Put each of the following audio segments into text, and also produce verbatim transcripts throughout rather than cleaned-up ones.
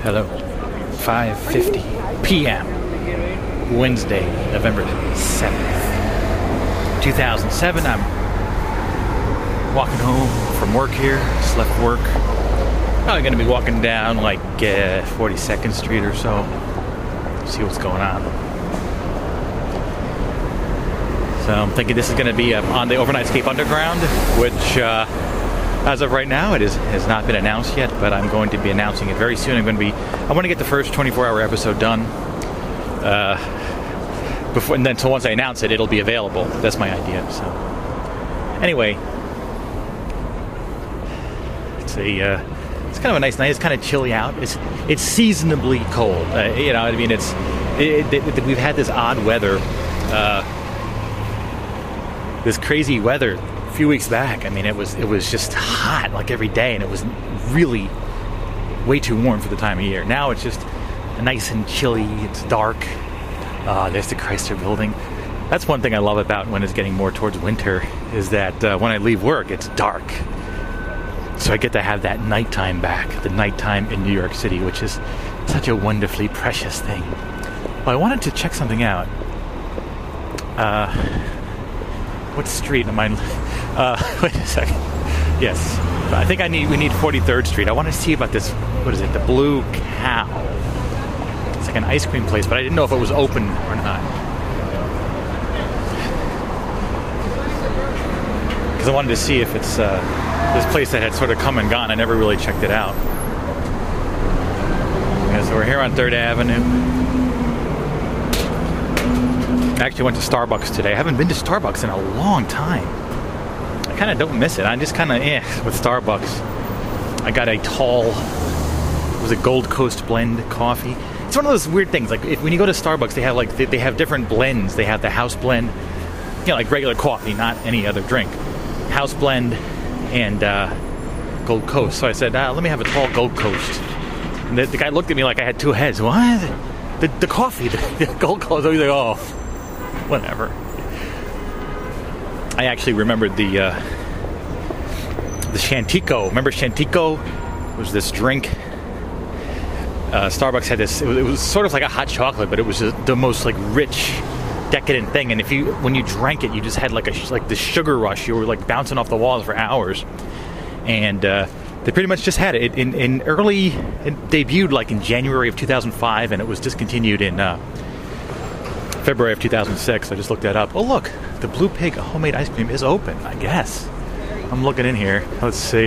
Hello. five fifty p.m. Wednesday, November seventh, two thousand seven. I'm walking home from work here. Just left work. Probably going to be walking down like uh, forty-second Street or so. See what's going on. So I'm thinking this is going to be uh, on the Overnight Escape Underground, which uh, as of right now, it is, has not been announced yet, but I'm going to be announcing it very soon. I'm going to be, I want to get the first twenty-four hour episode done. Uh, before, and then so once I announce it, it'll be available. That's my idea. So anyway, it's a, uh, it's kind of a nice night. It's kind of chilly out. It's, it's seasonably cold. Uh, you know, I mean, it's, it, it, it, we've had this odd weather, uh, this crazy weather. A few weeks back, I mean, it was it was just hot like every day, and it was really way too warm for the time of year. Now it's just nice and chilly. It's dark. Uh, there's the Chrysler Building. That's one thing I love about when it's getting more towards winter, is that uh, when I leave work, it's dark. So I get to have that nighttime back, the nighttime in New York City, which is such a wonderfully precious thing. Well, I wanted to check something out. Uh, what street am I... Uh, wait a second. Yes, I think I need. We need forty-third Street. I want to see about this. What is it? The Blue Cow. It's like an ice cream place, but I didn't know if it was open or not. Because I wanted to see if it's uh, this place that had sort of come and gone. I never really checked it out. Yeah, so we're here on Third Avenue. I actually went to Starbucks today. I haven't been to Starbucks in a long time. I kind of don't miss it. I just kind of eh with Starbucks. I got a tall, it was a Gold Coast blend coffee. It's one of those weird things. Like if, when you go to Starbucks, they have like they, they have different blends. They have the house blend, you know, like regular coffee, not any other drink. House blend and uh, Gold Coast. So I said, ah, let me have a tall Gold Coast. And the, the guy looked at me like I had two heads. What? The the coffee, the, the Gold Coast. I was like, oh, whatever. I actually remembered the uh, the Shantico. Remember Shantico? It was this drink. Uh, Starbucks had this. It was, it was sort of like a hot chocolate, but it was just the most like rich, decadent thing. And if you, when you drank it, you just had like a like the sugar rush. You were like bouncing off the walls for hours. And uh, they pretty much just had it in in early. It debuted like in January of two thousand five, and it was discontinued in uh, February of two thousand six. I just looked that up. Oh look. The Blue Pig homemade ice cream is open, I guess. I'm looking in here. Let's see.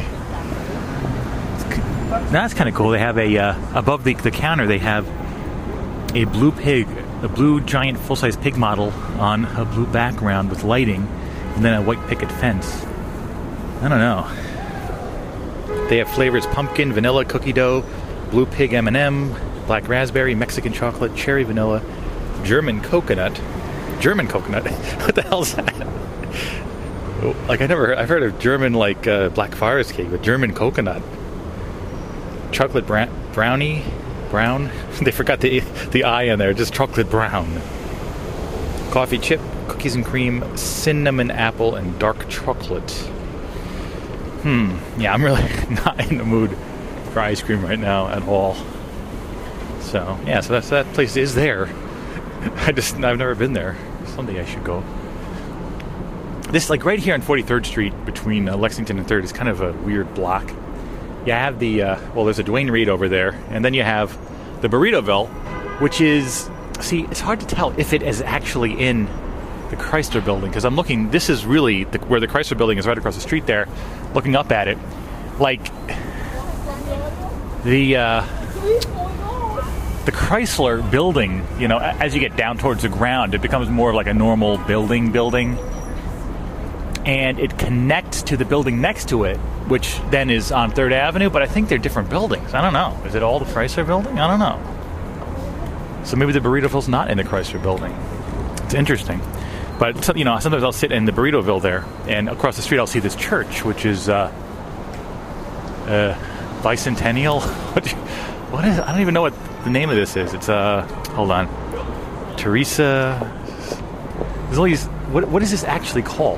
That's kind of cool. They have a, uh, above the, the counter, they have a blue pig, a blue giant full-size pig model on a blue background with lighting, and then a white picket fence. I don't know. They have flavors pumpkin, vanilla, cookie dough, blue pig M and M, black raspberry, Mexican chocolate, cherry vanilla, German coconut. German coconut? What the hell is that? Like I never, I've heard of German like uh, Black Forest cake, but German coconut, chocolate bra- brownie, brown. They forgot the the I in there. Just chocolate brown. Coffee chip, cookies and cream, cinnamon apple, and dark chocolate. Hmm. Yeah, I'm really not in the mood for ice cream right now at all. So yeah, so that's that place is there. I just, I've never been there. Someday I should go. This, like right here on forty-third Street between uh, Lexington and third is kind of a weird block. You have the, uh, well, there's a Duane Reade over there, and then you have the Burritoville, which is, see, it's hard to tell if it is actually in the Chrysler Building, because I'm looking, this is really the, where the Chrysler Building is, right across the street there, looking up at it. Like, the, uh... the Chrysler Building, you know, as you get down towards the ground, it becomes more of like a normal building building. And it connects to the building next to it, which then is on third Avenue, but I think they're different buildings. I don't know. Is it all the Chrysler Building? I don't know. So maybe the Burritoville's not in the Chrysler Building. It's interesting. But, you know, sometimes I'll sit in the Burritoville there, and across the street I'll see this church, which is uh, uh, Bicentennial. What, what is? I don't even know what the name of this is. It's uh, hold on, Teresa. There's all these. What what is this actually called?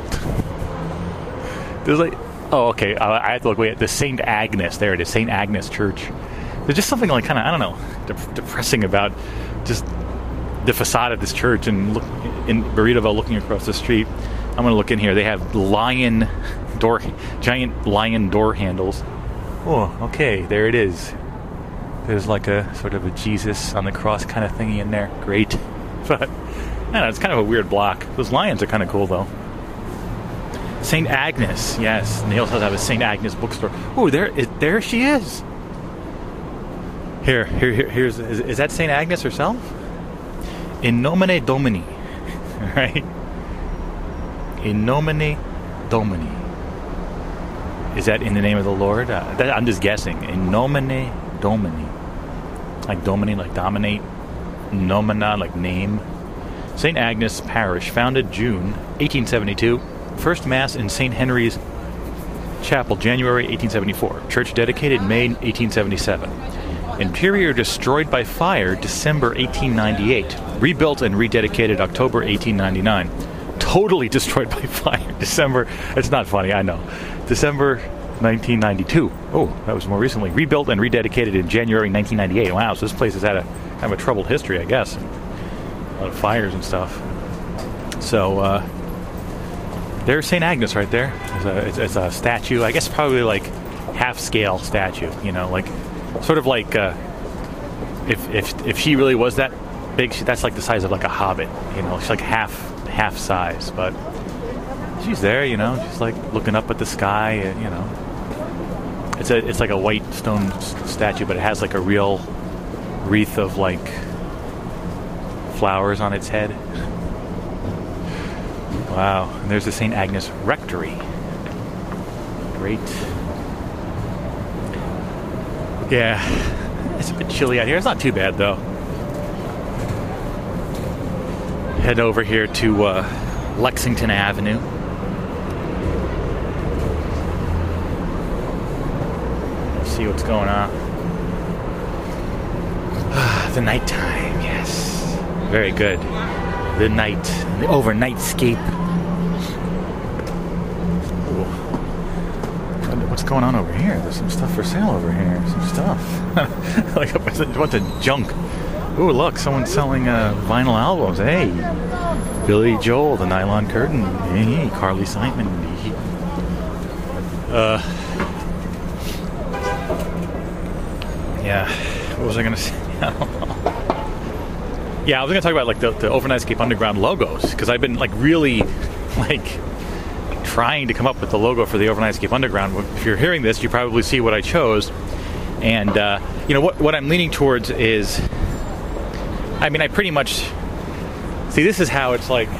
There's like, oh okay. I, I have to look. Wait, the Saint Agnes. There it is, Saint Agnes Church. There's just something like kind of, I don't know, de- depressing about just the facade of this church. And look in Burritoville, looking across the street, I'm going to look in here. They have lion door, giant lion door handles. Oh, okay, there it is. There's like a sort of a Jesus on the cross kind of thingy in there. Great. But, I don't know, it's kind of a weird block. Those lions are kind of cool, though. Saint Agnes, yes. And they also have a Saint Agnes bookstore. Oh, there, is, there she is. Here, here, here here's, is, is that Saint Agnes herself? In nomine Domini, right? In nomine Domini. Is that in the name of the Lord? Uh, that, I'm just guessing. In nomine Domini. Like Domini, like dominate. Nomina, like name. Saint Agnes Parish, founded June eighteen seventy-two. First Mass in Saint Henry's Chapel, January eighteen seventy-four. Church dedicated May eighteen seventy-seven. Interior destroyed by fire, December eighteen ninety-eight. Rebuilt and rededicated October eighteen ninety-nine. Totally destroyed by fire, December. It's not funny, I know. December nineteen ninety-two. Oh, that was more recently. Rebuilt and rededicated in January nineteen ninety-eight. Wow, so this place has had a kind of a troubled history, I guess. A lot of fires and stuff. So, uh, there's Saint Agnes right there. It's a, it's, it's a statue. I guess probably like half-scale statue, you know, like sort of like uh, if if if she really was that big, she, that's like the size of like a hobbit, you know. She's like half half size, but she's there, you know. She's like looking up at the sky, you know. It's a it's like a white stone s- statue, but it has like a real wreath of like flowers on its head. Wow. And there's the Saint Agnes Rectory. Great. Yeah, it's a bit chilly out here. It's not too bad, though. Head over here to uh, Lexington Avenue. See what's going on. The nighttime, yes. Very good. The night, the overnightscape. Ooh. What's going on over here? There's some stuff for sale over here. Some stuff. Like a bunch of junk. Ooh, look, someone's selling uh, vinyl albums. Hey, Billy Joel, The Nylon Curtain. Hey, Carly Simon. Uh, yeah. What was I gonna say? I don't know. Yeah, I was going to talk about like the, the Overnightscape Underground logos, because I've been like really like trying to come up with the logo for the Overnightscape Underground. If you're hearing this, you probably see what I chose, and uh, you know what what I'm leaning towards is, I mean, I pretty much see this is how it's like.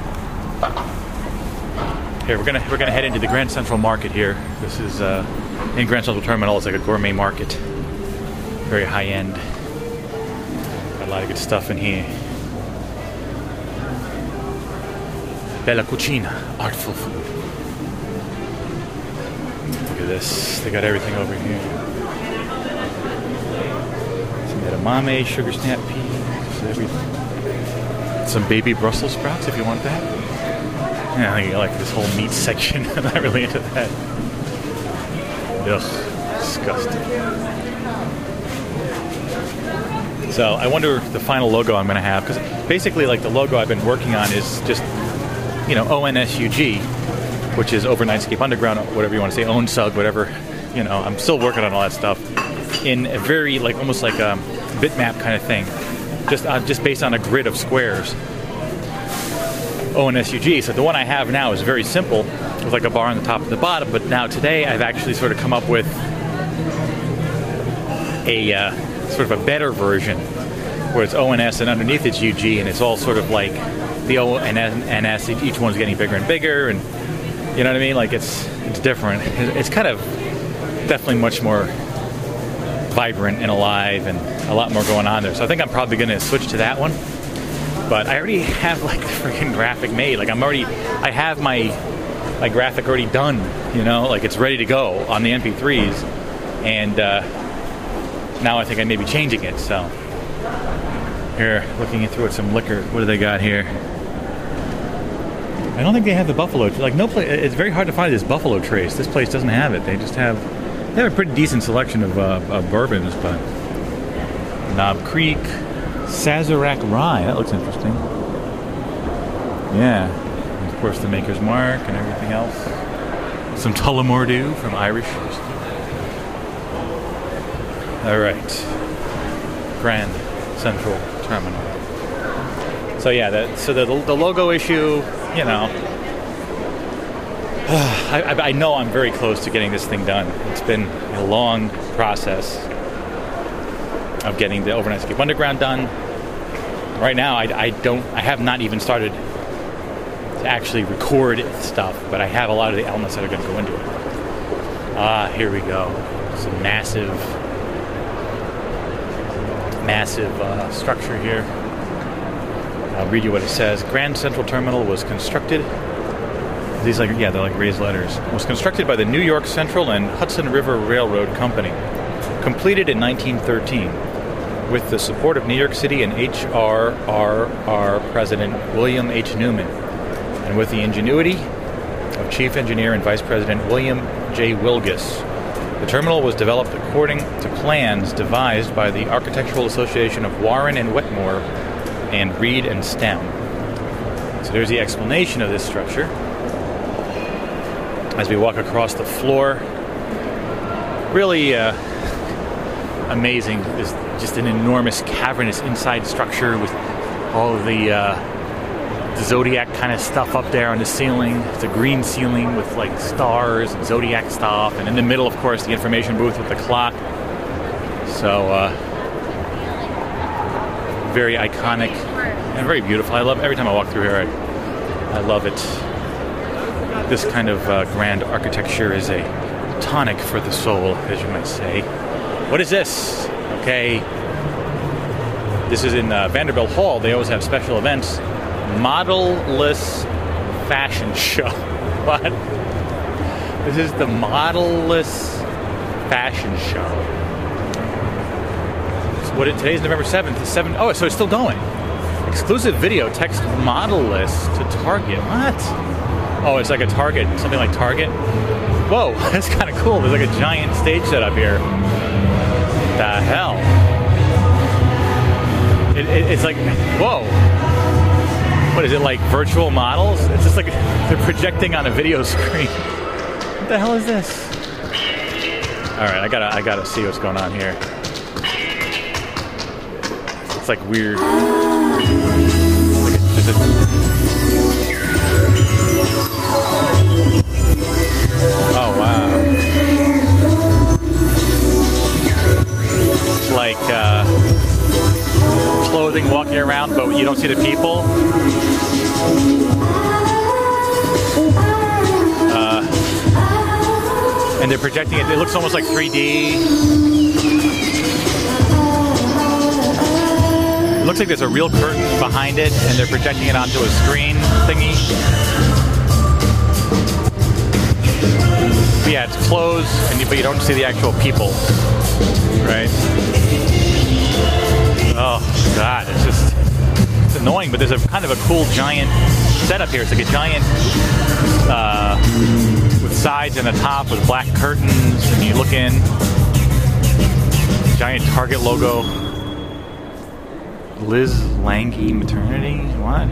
Here we're gonna we're gonna head into the Grand Central Market here. This is uh, in Grand Central Terminal. It's like a gourmet market, very high end. A lot of good stuff in here. Bella Cucina, artful food. Look at this. They got everything over here. Some edamame, sugar snap peas, everything. Some baby Brussels sprouts if you want that. Yeah, I think I like this whole meat section. I'm not really into that. Ugh, disgusting. So I wonder the final logo I'm going to have, because basically like the logo I've been working on is just, you know, O N S U G, which is Overnightscape Underground, whatever you want to say, O N S U G, whatever, you know, I'm still working on all that stuff in a very like almost like a bitmap kind of thing, just uh, just based on a grid of squares. O N S U G. So the one I have now is very simple, with like a bar on the top and the bottom, but now today I've actually sort of come up with a uh, sort of a better version where it's O N S and underneath it's U G, and it's all sort of like the O and N S, each one's getting bigger and bigger, and you know what I mean? Like it's it's different. It's kind of definitely much more vibrant and alive and a lot more going on there. So I think I'm probably going to switch to that one. But I already have like the freaking graphic made. Like I'm already, I have my my graphic already done, you know, like it's ready to go on the M P threes. And uh, now I think I may be changing it. So here, looking through at some liquor. What do they got here? I don't think they have the Buffalo. Like no place. It's very hard to find this Buffalo Trace. This place doesn't have it. They just have They have a pretty decent selection of, uh, of bourbons, but Knob Creek, Sazerac Rye. That looks interesting. Yeah. And of course, the Maker's Mark and everything else. Some Tullamore Dew from Irish. All right. Grand Central Terminal. So yeah, that, so the, the logo issue, you know, I, I, I know I'm very close to getting this thing done. It's been a long process of getting the Overnight Escape Underground done. Right now, I, I don't, I have not even started to actually record stuff, but I have a lot of the elements that are going to go into it. Ah, here we go. Some massive, massive uh, structure here. I'll read you what it says. Grand Central Terminal was constructed. These like yeah, they're like raised letters. Was constructed by the New York Central and Hudson River Railroad Company. Completed in nineteen thirteen, with the support of New York City and H R R R President William H. Newman, and with the ingenuity of Chief Engineer and Vice President William J. Wilgus. The terminal was developed according to plans devised by the Architectural Association of Warren and Wetmore and Reed and Stem. So there's the explanation of this structure. As we walk across the floor, really uh, amazing. There's just an enormous cavernous inside structure with all of the, uh, the zodiac kind of stuff up there on the ceiling. It's a green ceiling with like stars and zodiac stuff, and in the middle, of course, the information booth with the clock. So uh, very iconic and very beautiful. I love every time I walk through here. I, I love it. This kind of uh, grand architecture is a tonic for the soul, as you might say. What is this? Okay. This is in uh, Vanderbilt Hall. They always have special events. Model-less fashion show. What? This is the Model-less fashion show. So what? It, today's November seventh. seven, oh, so it's still going. Exclusive video. Text Model-less to Target. What? Oh, it's like a Target, something like Target. Whoa, that's kind of cool. There's like a giant stage set up here. The hell? It, it, it's like, whoa. What is it, like virtual models? It's just like they're projecting on a video screen. What the hell is this? All right, I gotta, I gotta see what's going on here. It's like weird. Like a, a, Oh, wow. It's like uh, clothing walking around, but you don't see the people. Uh, and they're projecting it. It looks almost like three D. It looks like there's a real curtain behind it, and they're projecting it onto a screen thingy. But yeah, it's closed, and you, but you don't see the actual people, right? Oh God, it's just it's annoying. But there's a kind of a cool giant setup here. It's like a giant uh, with sides and a top with black curtains, and you look in. Giant Target logo. Liz Lange Maternity. What?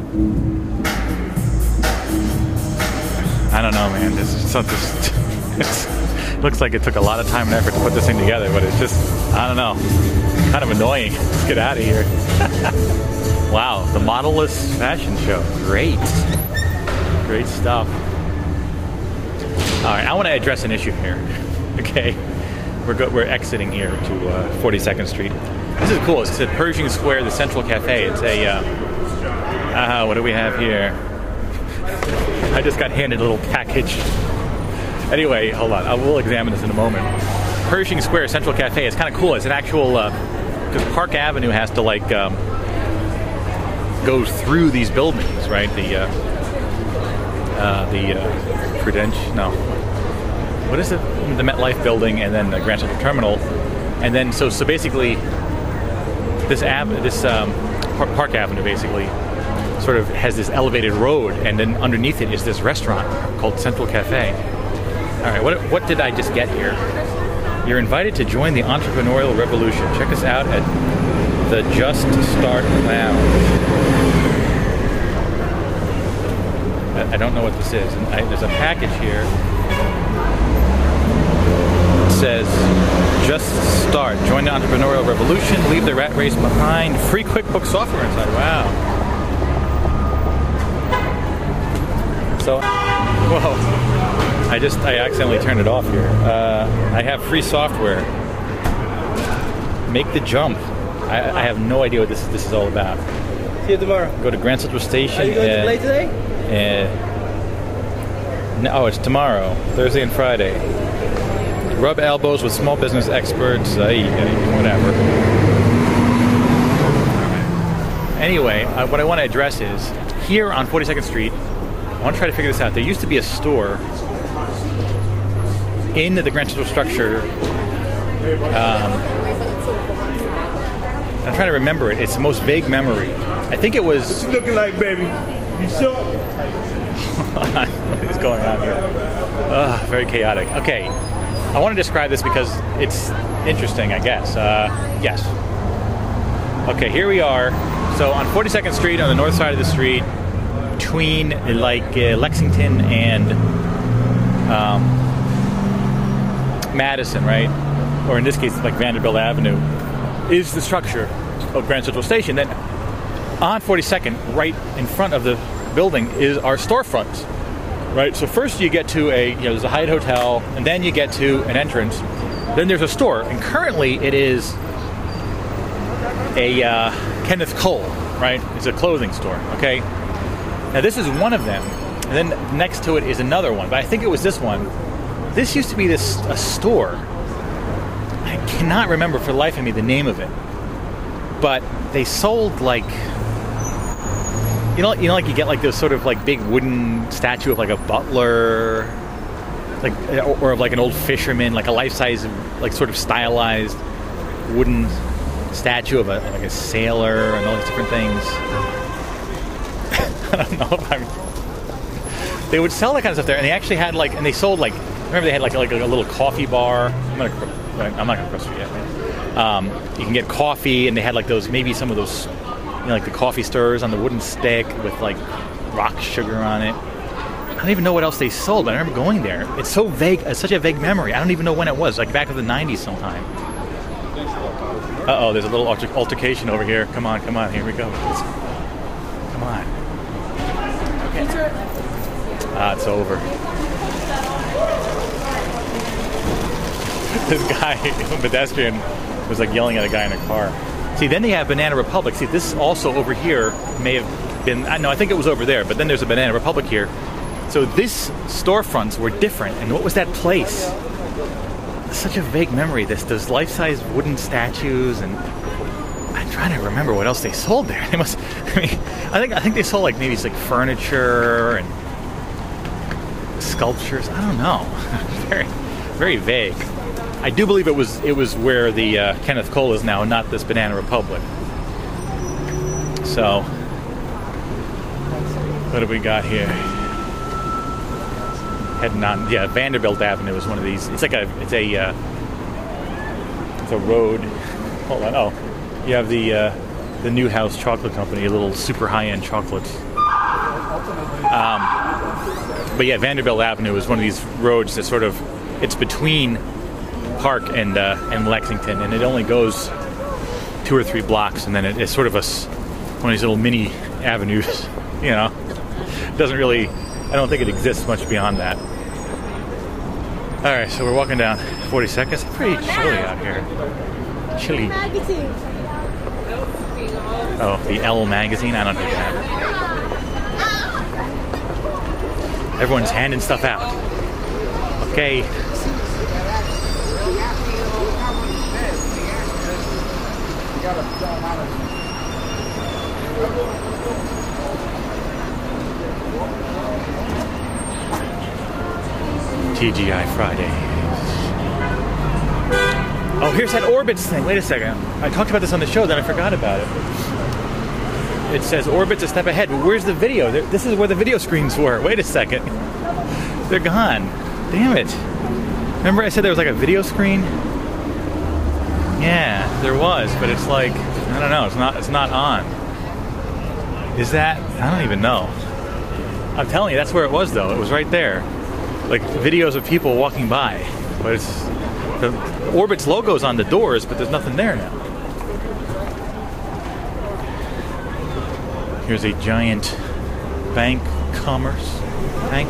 I don't know, man. This is something. It looks like it took a lot of time and effort to put this thing together, but it's just, I don't know, kind of annoying. Let's get out of here. Wow, the Model-less fashion show. Great. Great stuff. All right, I want to address an issue here. Okay, we're go- we're exiting here to uh, forty-second Street. This is cool. It's at Pershing Square, the Central Cafe. It's a, uh, uh, what do we have here? I just got handed a little package. Anyway, hold on. I will examine this in a moment. Pershing Square Central Cafe. It's kind of cool. It's an actual, because uh, Park Avenue has to like um, go through these buildings, right? The uh, uh, the uh, Prudential, no. What is it? The MetLife building, and then the Grand Central Terminal, and then so so basically, this av- this um, Park Avenue basically sort of has this elevated road, and then underneath it is this restaurant called Central Cafe. All right, what what did I just get here? You're invited to join the entrepreneurial revolution. Check us out at the Just Start Lounge. I, I don't know what this is. And I, there's a package here. It says, Just Start. Join the entrepreneurial revolution. Leave the rat race behind. Free QuickBooks software inside. Wow. So, whoa. I just, I accidentally turned it off here. Uh, I have free software. Make the jump. I, I have no idea what this, this is all about. See you tomorrow. Go to Grand Central Station. Are you going uh, to play today? Uh, no, oh, it's tomorrow, Thursday and Friday. Rub elbows with small business experts. Uh, whatever. Anyway, uh, what I want to address is, here on forty-second Street, I want to try to figure this out. There used to be a store in the Grand Central structure. Um, I'm trying to remember it. It's the most vague memory. I think it was... What's it looking like, baby? You sure? What is going on here? Ugh, very chaotic. Okay, I want to describe this because it's interesting, I guess. Uh, yes. Okay, here we are. So on forty-second Street, on the north side of the street, between like uh, Lexington and um, Madison, right? Or in this case, like Vanderbilt Avenue, is the structure of Grand Central Station. Then on forty-second, right in front of the building, is our storefronts, right? So first you get to a, you know, there's a Hyatt Hotel, and then you get to an entrance. Then there's a store, and currently it is a uh, Kenneth Cole, right? It's a clothing store, okay? Now this is one of them, and then next to it is another one, but I think it was this one. This used to be this a store. I cannot remember for the life of me the name of it, but they sold like, you know, you know, like you get like this sort of like big wooden statue of like a butler, like or of like an old fisherman, like a life-size, like sort of stylized wooden statue of a like a sailor and all these different things. I don't know if I'm. They would sell that kind of stuff there, and they actually had like, and they sold like. Remember they had like like a little coffee bar. I'm gonna, I'm not gonna cross it yet. Um, you can get coffee, and they had like those, maybe some of those, you know, like the coffee stirrers on the wooden stick with like rock sugar on it. I don't even know what else they sold, but I remember going there. It's so vague. It's such a vague memory. I don't even know when it was. Like back in the nineties sometime. Uh oh, there's a little alter- altercation over here. Come on, come on. Here we go. Let's, come on. Okay. Ah, it's over. This guy, a pedestrian, was like yelling at a guy in a car. See, then they have Banana Republic. See, this also over here may have been, I know, I think it was over there, but then there's a Banana Republic here. So this storefronts were different. And what was that place? It's such a vague memory. This, those life-size wooden statues, and I'm trying to remember what else they sold there. They must, I mean, I think, I think they sold like maybe it's like furniture and sculptures. I don't know. very, very vague. I do believe it was it was where the uh, Kenneth Cole is now, not this Banana Republic. So, what do we got here? Heading on, yeah, Vanderbilt Avenue is one of these. It's like a, it's a, uh, it's a road. Hold on. Oh, you have the uh, the Newhouse Chocolate Company, a little super high-end chocolates. Um, but yeah, Vanderbilt Avenue is one of these roads that sort of, it's between Park and uh, and Lexington, and it only goes two or three blocks, and then it, it's sort of a one of these little mini avenues. You know, it doesn't really. I don't think it exists much beyond that. All right, so we're walking down forty-second. It's pretty chilly out here. Chilly. Oh, the Elle magazine. I don't think that. Everyone's handing stuff out. Okay. T G I Fridays. Oh, here's that Orbitz thing. Wait a second. I talked about this on the show, then I forgot about it. It says Orbit's a step ahead. But where's the video? This is where the video screens were. Wait a second. They're gone. Damn it. Remember I said there was like a video screen? Yeah, there was, but it's like, I don't know, it's not it's not on. Is that, I don't even know. I'm telling you, that's where it was though. It was right there. Like videos of people walking by. But it's, the Orbitz logo's on the doors, but there's nothing there now. Here's a giant bank, Commerce Bank.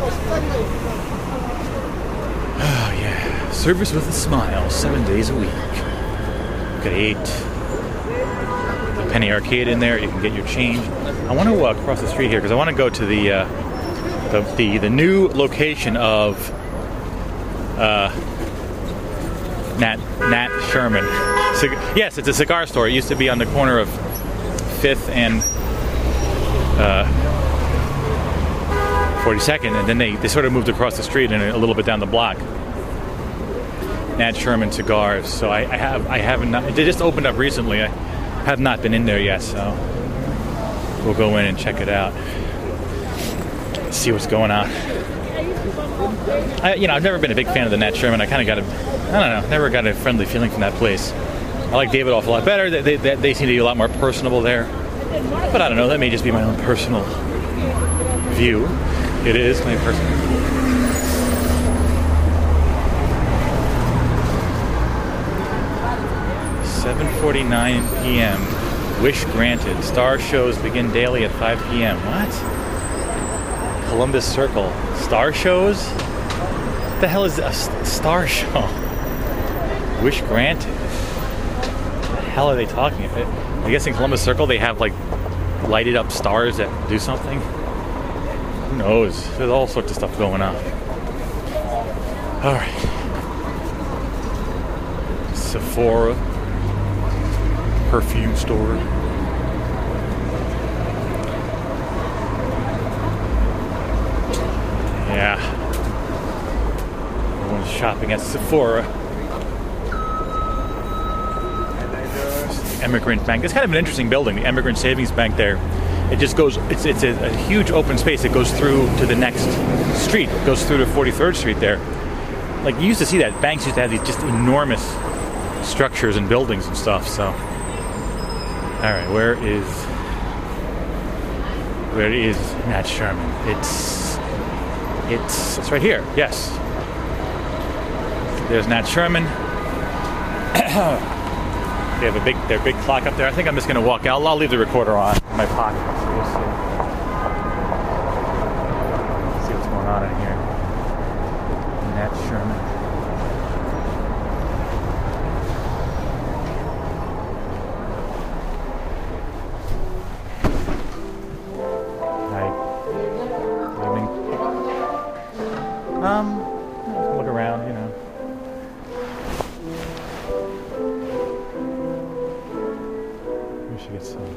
Oh yeah, service with a smile, seven days a week. Great. The Penny Arcade in there. You can get your change. I want to uh, cross the street here because I want to go to the, uh, the the the new location of uh, Nat Nat Sherman. Cig- yes, it's a cigar store. It used to be on the corner of Fifth and uh, forty-second, and then they, they sort of moved across the street and a little bit down the block. Nat Sherman Cigars. So I, I have I haven't not, they just opened up recently. I have not been in there yet, so we'll go in and check it out. See what's going on. I, you know, I've never been a big fan of the Nat Sherman. I kind of got a, I don't know, never got a friendly feeling from that place. I like David Off a lot better. They, they, they seem to be a lot more personable there. But I don't know, that may just be my own personal view. It is my personal view. seven forty-nine p.m. Wish granted. Star shows begin daily at five p.m. What? Columbus Circle. Star shows? What the hell is a st- star show? Wish granted. What the hell are they talking about? I guess in Columbus Circle they have like lighted up stars that do something. Who knows? There's all sorts of stuff going on. Alright. Sephora. Perfume store. Yeah. Everyone's shopping at Sephora. Emigrant Bank. It's kind of an interesting building, the Emigrant Savings Bank there. It just goes, it's it's a, a huge open space. It goes through to the next street. It goes through to forty-third Street there. Like, you used to see that. Banks used to have these just enormous structures and buildings and stuff, so. Alright, where is where is Nat Sherman? It's it's it's right here, yes. There's Nat Sherman. They have a big their big clock up there. I think I'm just gonna walk out. I'll, I'll leave the recorder on in my pocket. So we'll see. See what's going on in here. Nat Sherman. Um, look around, you know. We should get some.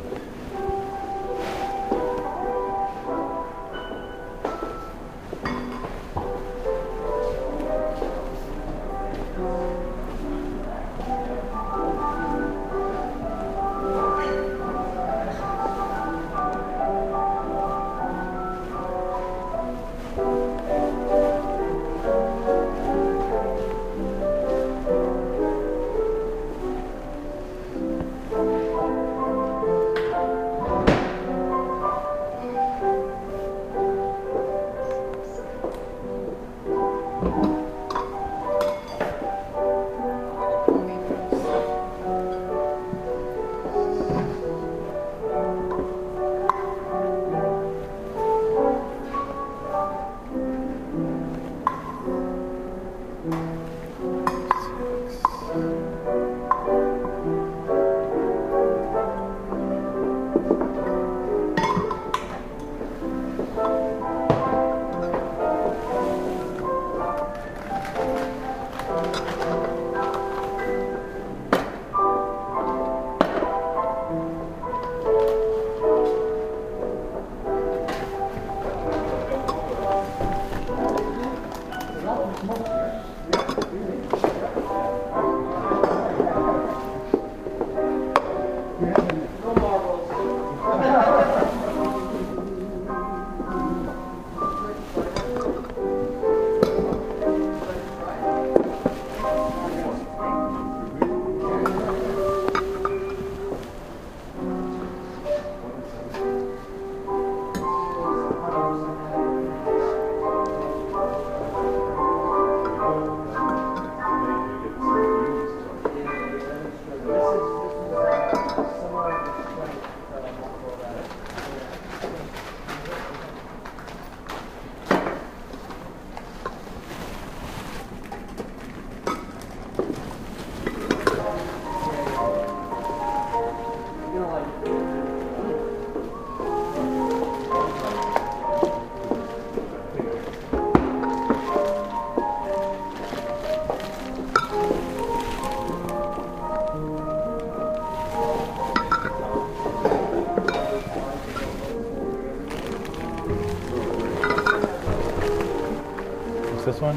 one?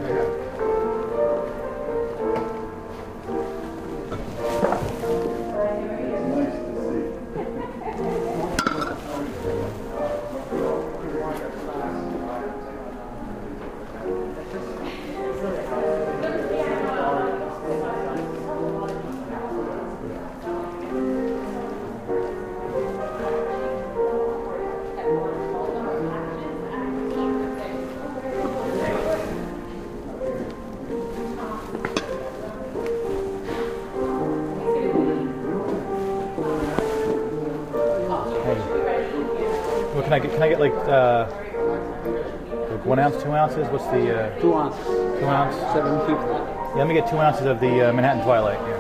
What can I get? Can I get like uh, like one ounce, two ounces? What's the uh, Two ounces. two ounce? Seven fifty. Yeah, let me get two ounces of the uh, Manhattan Twilight. Yeah.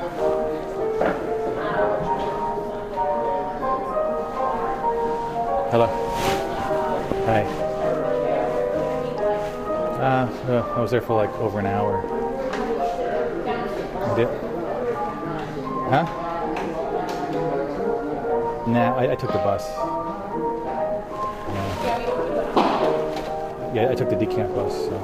Hello. Hi. Uh, uh, I was there for like over an hour. You did? Huh? Nah, I, I took the bus. Yeah, I took the decamp bus. So.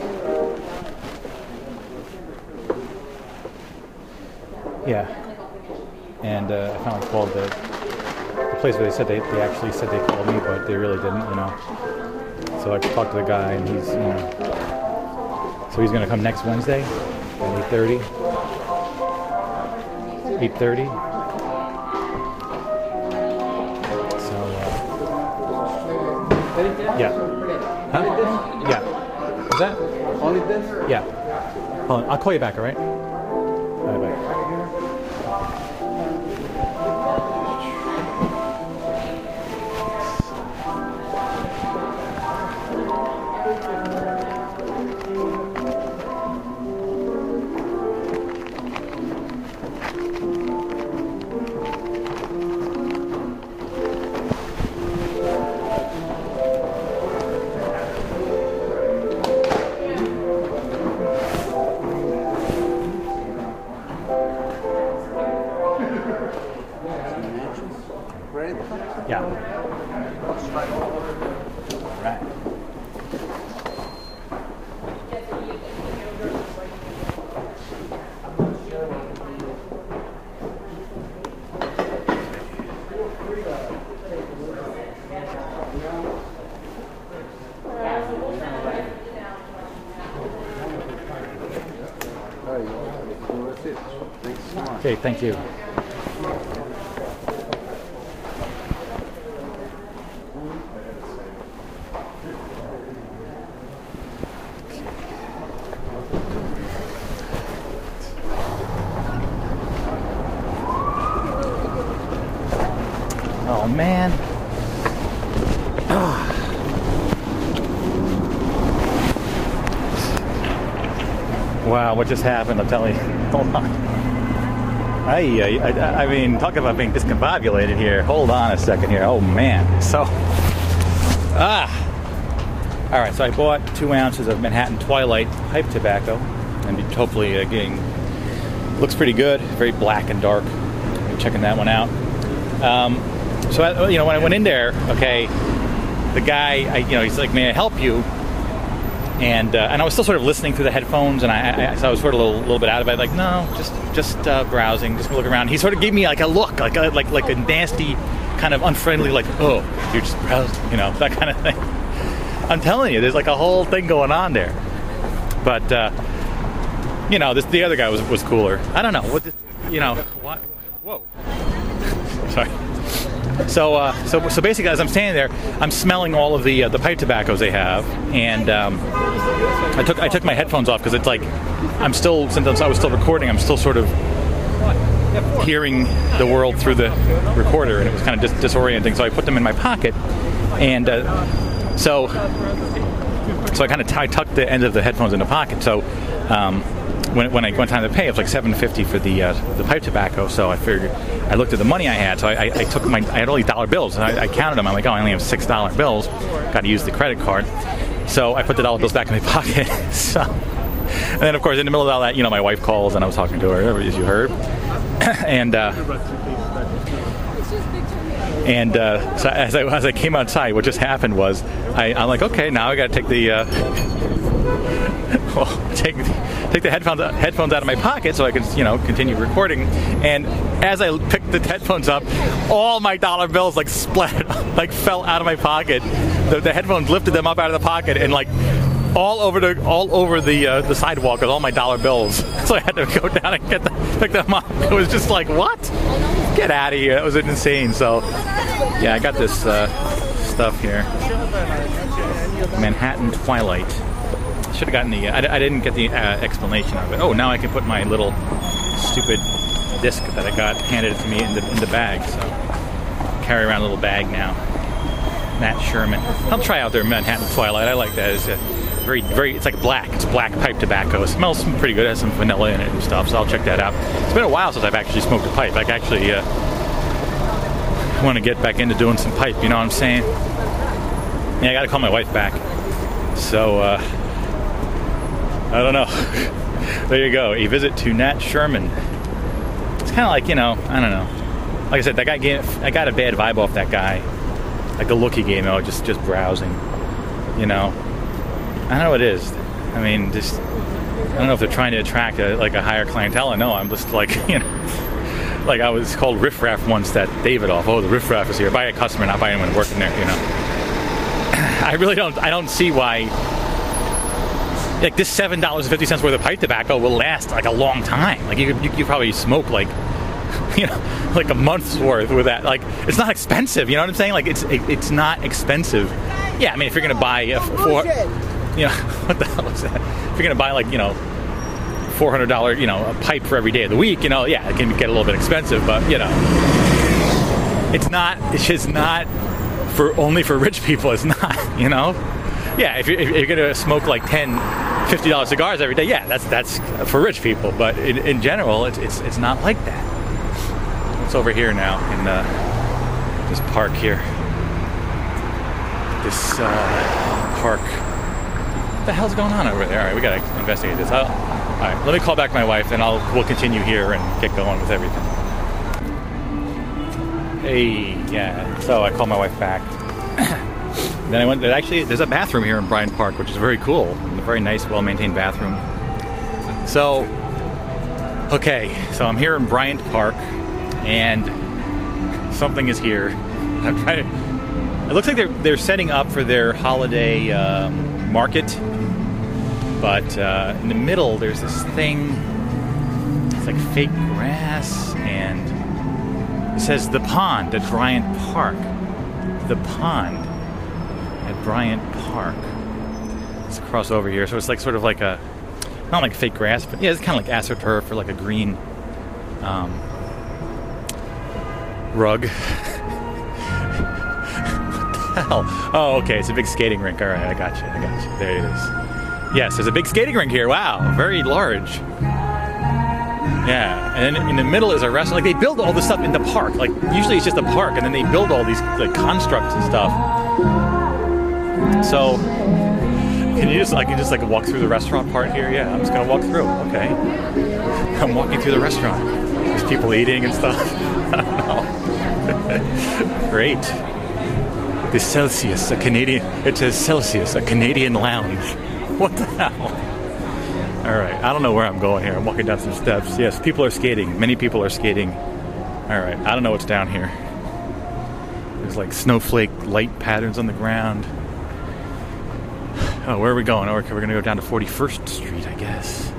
Yeah, and uh, I finally called the the place where they said they, they actually said they called me, but they really didn't, you know. So I talked to the guy, and he's, you know, so he's gonna come next Wednesday at eight thirty. eight thirty. So uh, yeah. Huh? Yeah. Is that? Only this? Yeah. Hold on. I'll call you back, all right? Bye bye. Yeah. Right. Okay, thank you. Oh man. Oh. Wow, what just happened? I'm telling you. Hold on. I, I, I mean, talk about being discombobulated here. Hold on a second here. Oh man. So, ah. All right. So I bought two ounces of Manhattan Twilight pipe tobacco, and hopefully uh, getting looks pretty good. Very black and dark. I'm checking that one out. Um, so I, you know, when I went in there, okay, the guy, I, you know, he's like, "May I help you?" And uh, and I was still sort of listening through the headphones, and I, I so I was sort of a little, little bit out of it. Like, no, just just uh, browsing, just look around. He sort of gave me like a look, like a, like like a nasty, kind of unfriendly, like, oh, you're just browsing, you know, that kind of thing. I'm telling you, there's like a whole thing going on there. But uh, you know, this the other guy was was cooler. I don't know what, this, you know, what? Whoa, sorry. So, uh, so, so basically, as I'm standing there, I'm smelling all of the uh, the pipe tobaccos they have, and um, I took I took my headphones off because it's like I'm still, since I was still recording, I'm still sort of hearing the world through the recorder, and it was kind of dis- disorienting. So I put them in my pocket, and uh, so so I kind of t- I tucked the end of the headphones in the pocket. So. Um, When, when I went time to pay, it was like seven fifty for the uh, the pipe tobacco. So I figured, I looked at the money I had. So I, I, I took my, I had all these dollar bills, and I, I counted them. I'm like, oh, I only have six dollar bills. Got to use the credit card. So I put the dollar bills back in my pocket. So, and then of course in the middle of all that, you know, my wife calls, and I was talking to her, as you heard, and uh, and uh, so as I as I came outside, what just happened was I, I'm like, okay, now I got to take the. Uh, take take the headphones headphones out of my pocket so I can, you know, continue recording. And as I picked the headphones up, all my dollar bills like splattered, like fell out of my pocket. The, the headphones lifted them up out of the pocket and like all over the all over the uh, the sidewalk with all my dollar bills. So I had to go down and get the, pick them up. It was just like, what? Get out of here! It was insane. So yeah, I got this uh, stuff here. Manhattan Twilight. Should have gotten the. I, I didn't get the uh, explanation of it. Oh, now I can put my little stupid disc that I got handed to me in the in the bag. So carry around a little bag now. Nat Sherman. I'll try out their Manhattan Twilight. I like that. It's a very, very. It's like black. It's black pipe tobacco. It smells pretty good. It has some vanilla in it and stuff. So I'll check that out. It's been a while since I've actually smoked a pipe. I actually uh, want to get back into doing some pipe. You know what I'm saying? Yeah, I got to call my wife back. So. Uh, I don't know. There you go. A visit to Nat Sherman. It's kind of like, you know, I don't know. Like I said, that guy gave, I got a bad vibe off that guy. Like the look he gave me, oh, just just browsing. You know, I don't know what it is. I mean, just I don't know if they're trying to attract a, like a higher clientele. I know I'm just like, you know, like I was called riffraff once. That David off. Oh, the riffraff is here. By a customer, not by anyone working there. You know, I really don't. I don't see why. Like this seven dollars and fifty cents worth of pipe tobacco will last like a long time. Like you could, you could probably smoke like, you know, like a month's worth with that. Like it's not expensive. You know what I'm saying? Like it's it, it's not expensive. Yeah, I mean if you're gonna buy a four, you know, what the hell is that? If you're gonna buy like you know, four hundred dollar you know a pipe for every day of the week, you know, yeah, it can get a little bit expensive, but you know, it's not. It's just not for only for rich people. It's not. You know. Yeah, if you're, if you're gonna smoke like ten, fifty dollar cigars every day, yeah, that's that's for rich people. But in, in general, it's it's it's not like that. It's over here now in uh, this park here. This uh, park. What the hell's going on over there? All right, we gotta investigate this. I'll, all right, let me call back my wife, and I'll we'll continue here and get going with everything. Hey, yeah. So I called my wife back. Then I went, actually, there's a bathroom here in Bryant Park, which is very cool. A very nice, well-maintained bathroom. So, okay, so I'm here in Bryant Park, and something is here. I'm trying to, it looks like they're, they're setting up for their holiday um, market, but uh, in the middle, there's this thing, it's like fake grass, and it says The Pond at Bryant Park. The Pond. At Bryant Park. Let's cross over here. So it's like sort of like a, not like fake grass, but yeah, it's kind of like AstroTurf or like a green um, rug. What the hell? Oh, okay, it's a big skating rink. All right, I got you. I got you. There it is. Yes, there's a big skating rink here. Wow, very large. Yeah, and then in the middle is a restaurant. Like they build all this stuff in the park. Like usually it's just a park, and then they build all these like constructs and stuff. So, can you just, I can just like walk through the restaurant part here? Yeah, I'm just gonna walk through. Okay. I'm walking through the restaurant. There's people eating and stuff. I don't know. Great. The Celsius, a Canadian, it says Celsius, a Canadian lounge. What the hell? All right, I don't know where I'm going here. I'm walking down some steps. Yes, people are skating. Many people are skating. All right, I don't know what's down here. There's like snowflake light patterns on the ground. Oh, where are we going? Oh, okay, we're going to go down to forty-first Street, I guess.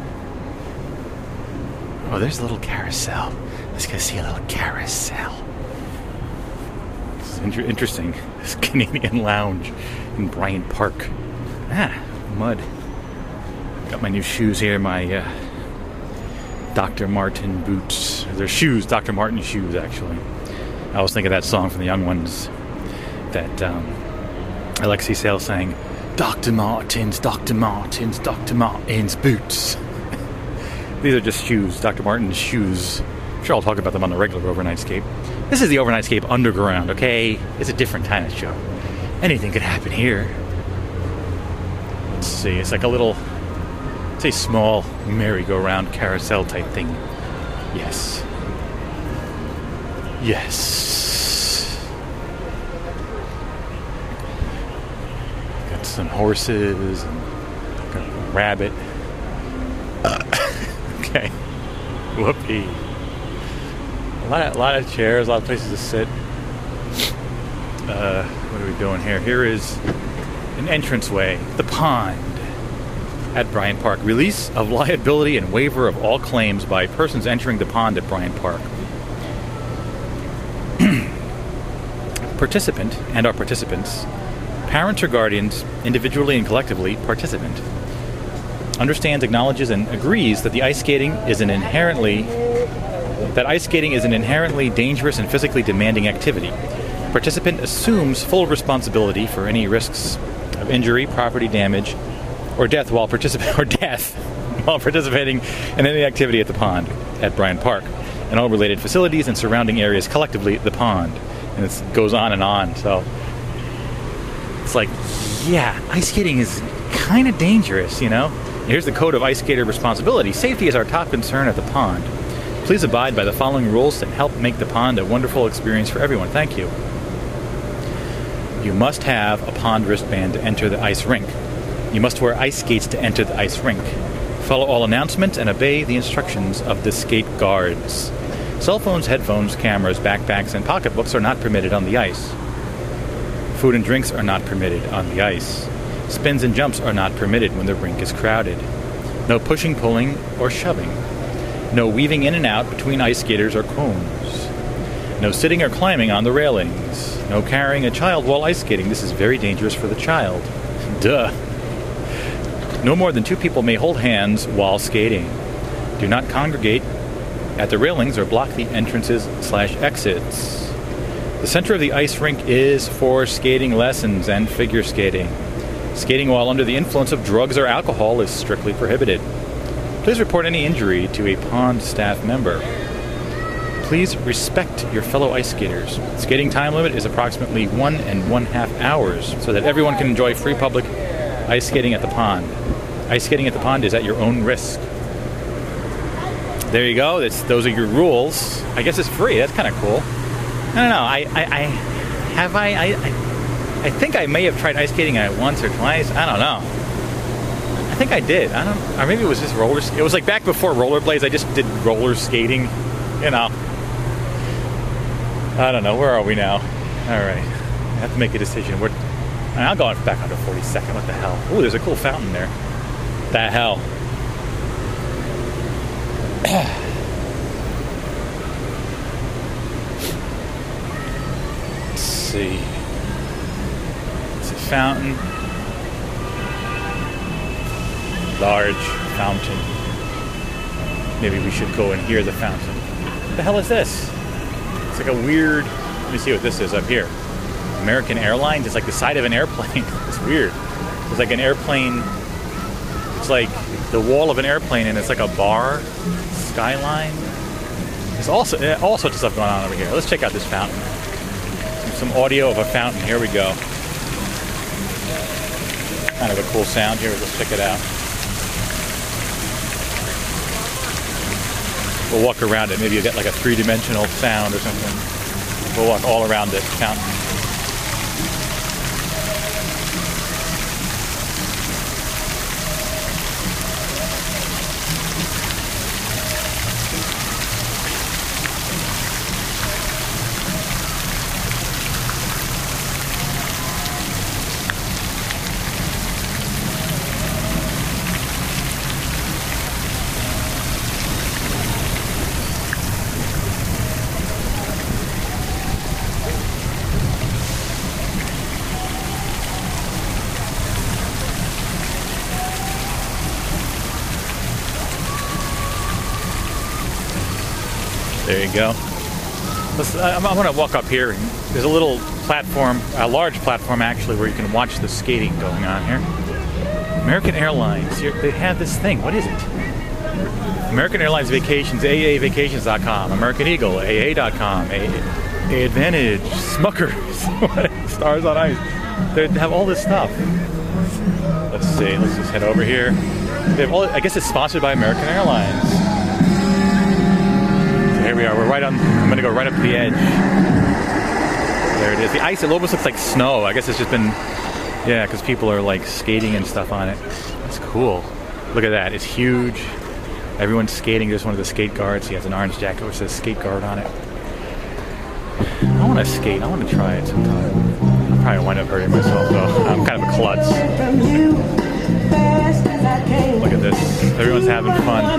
Oh, there's a little carousel. Let's go see a little carousel. This is inter- interesting. This Canadian lounge in Bryant Park. Ah, mud. Got my new shoes here, my uh, Doctor Martin boots. They're shoes, Doctor Martin shoes, actually. I always think of that song from the Young Ones that um, Alexi Sale sang, Doctor Martens, Doctor Martens, Doctor Martens boots. These are just shoes, Doctor Martin's shoes. I'm sure I'll talk about them on the regular Overnightscape. This is the Overnightscape Underground, okay? It's a different kind of show. Anything could happen here. Let's see, it's like a little, it's a small merry-go-round carousel type thing. Yes. Yes. Got some horses, and got a rabbit. Okay. Whoopee. A lot, of, a lot of chairs, a lot of places to sit. Uh, what are we doing here? Here is an entranceway. The pond at Bryant Park. Release of liability and waiver of all claims by persons entering the pond at Bryant Park. Participant and our participants. Parents or guardians, individually and collectively, participant. Understands, acknowledges, and agrees that the ice skating is an inherently that ice skating is an inherently dangerous and physically demanding activity. Participant assumes full responsibility for any risks of injury, property damage, or death while particip- or death while participating in any activity at the pond at Bryant Park and all related facilities and surrounding areas, collectively the pond. And it goes on and on. So it's like, yeah, ice skating is kind of dangerous, you know. Here's the code of ice skater responsibility. Safety is our top concern at the pond. Please abide by the following rules that help make the pond a wonderful experience for everyone. Thank you. You must have a pond wristband to enter the ice rink. You must wear ice skates to enter the ice rink. Follow all announcements and obey the instructions of the skate guards. Cell phones, headphones, cameras, backpacks, and pocketbooks are not permitted on the ice. Food and drinks are not permitted on the ice. Spins and jumps are not permitted when the rink is crowded. No pushing, pulling, or shoving. No weaving in and out between ice skaters or cones. No sitting or climbing on the railings. No carrying a child while ice skating. This is very dangerous for the child. Duh. No more than two people may hold hands while skating. Do not congregate at the railings or block the entrances slash exits. The center of the ice rink is for skating lessons and figure skating. Skating while under the influence of drugs or alcohol is strictly prohibited. Please report any injury to a pond staff member. Please respect your fellow ice skaters. Skating time limit is approximately one and one half hours so that everyone can enjoy free public ice skating at the pond. Ice skating at the pond is at your own risk. There you go. That's, those are your rules. I guess it's free. That's kind of cool. I don't know. I, I, I have I, I, I think I may have tried ice skating at once or twice. I don't know. I think I did. I don't. Or maybe it was just roller. It was like back before rollerblades. I just did roller skating. You know. I don't know. Where are we now? All right. I have to make a decision. We're, I'll go back onto forty-second. What the hell? Ooh, there's a cool fountain there. The hell. Let's see. It's a fountain. Large fountain. Maybe we should go and hear the fountain. What the hell is this? It's like a weird... Let me see what this is up here. American Airlines. It's like the side of an airplane. It's weird. It's like an airplane... It's like the wall of an airplane, and it's like a bar skyline. There's also all sorts of stuff going on over here. Let's check out this fountain. Some audio of a fountain. Here we go. Kind of a cool sound here. Let's check it out. We'll walk around it. Maybe you get like a three-dimensional sound or something. We'll walk all around this fountain. There you go. Let's, I'm, I'm going to walk up here. And there's a little platform, a large platform actually, where you can watch the skating going on here. American Airlines. Here, they have this thing. What is it? American Airlines Vacations, A A vacations dot com. American Eagle, A A dot com. A A Advantage, Smuckers, Stars on Ice. They have all this stuff. Let's see. Let's just head over here. They have all, I guess it's sponsored by American Airlines. Here we are. We're right on. I'm going to go right up to the edge. There it is. The ice, it almost looks like snow. I guess it's just been, yeah, because people are like skating and stuff on it. That's cool. Look at that. It's huge. Everyone's skating. There's one of the skate guards. He has an orange jacket which says skate guard on it. I want to skate. I want to try it sometime. I'll probably wind up hurting myself though. I'm kind of a klutz. Look at this. Everyone's having fun.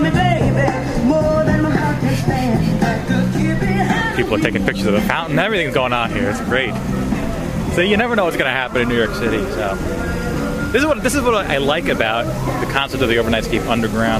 People are taking pictures of the fountain. Everything's going on here. It's great. So you never know what's going to happen in New York City. So this is what this is what I like about the concept of the Overnightscape Underground.